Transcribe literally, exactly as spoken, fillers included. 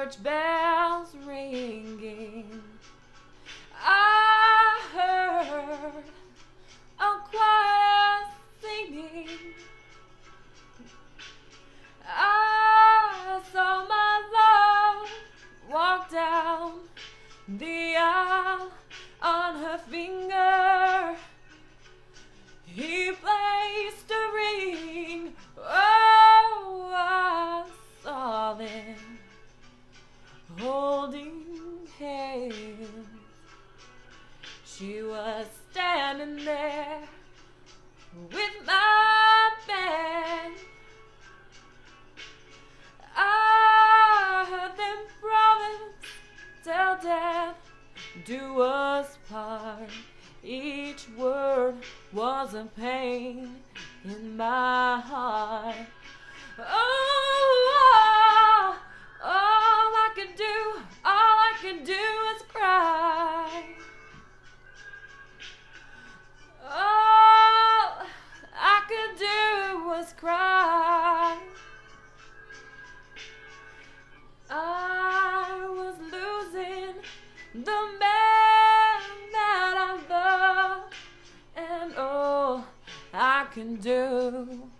church bells ringing, I heard a choir singing. I saw my love walk down the aisle. On her finger he placed a ring. Oh, I saw them holding hands. She was standing there with my band. I heard them promise till death do us part. Each word was a pain in my heart. Oh, all I could do, all I could do is cry. All I could do was cry. I was losing the man that I loved, and all I can do